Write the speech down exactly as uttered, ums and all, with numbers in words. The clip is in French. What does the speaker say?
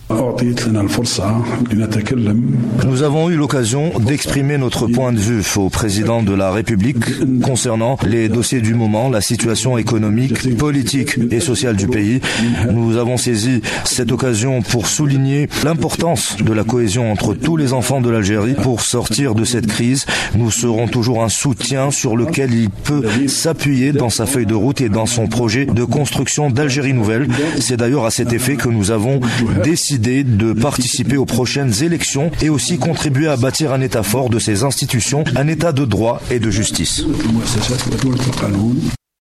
Nous avons eu l'occasion d'exprimer notre point de vue au président de la République concernant les dossiers du moment, la situation économique, politique et sociale du pays. Nous avons saisi cette occasion pour souligner l'importance de la cohésion entre tous les enfants de l'Algérie pour sortir de cette crise. Nous serons toujours un soutien sur lequel il peut s'appuyer dans sa feuille de route et dans son projet de construction d'Algérie nouvelle. C'est d'ailleurs à cet effet que nous avons décidé de participer aux prochaines élections et aussi contribuer à bâtir un État fort de ses institutions, un État de droit et de justice.